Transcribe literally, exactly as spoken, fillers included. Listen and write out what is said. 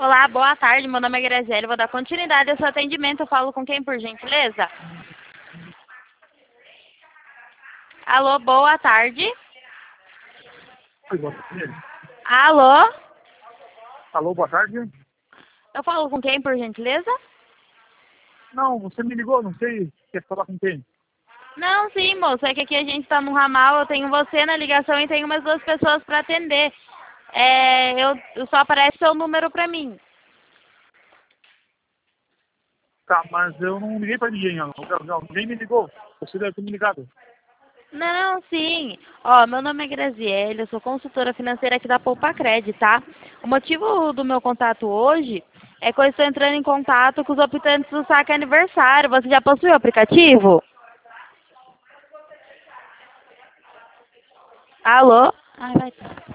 Olá, boa tarde. Meu nome é Graziele. Vou dar continuidade ao seu atendimento. Eu falo com quem, por gentileza? Alô, boa tarde. Oi, boa tarde. Alô? Alô, boa tarde. Eu falo com quem, por gentileza? Não, você me ligou, não sei, quer falar com quem? Não, sim, moço. É que aqui a gente está no ramal. Eu tenho você na ligação e tenho umas duas pessoas para atender. É, eu, só aparece seu número para mim. Tá, mas eu não liguei pra ninguém, não. Não, não, ninguém me ligou. Você deve ter me ligado. Não, sim. Ó, meu nome é Graziele, eu sou consultora financeira aqui da Poupa Cred, tá? O motivo do meu contato hoje é que eu estou entrando em contato com os optantes do saque aniversário. Você já possui o aplicativo? Alô? Ai, vai.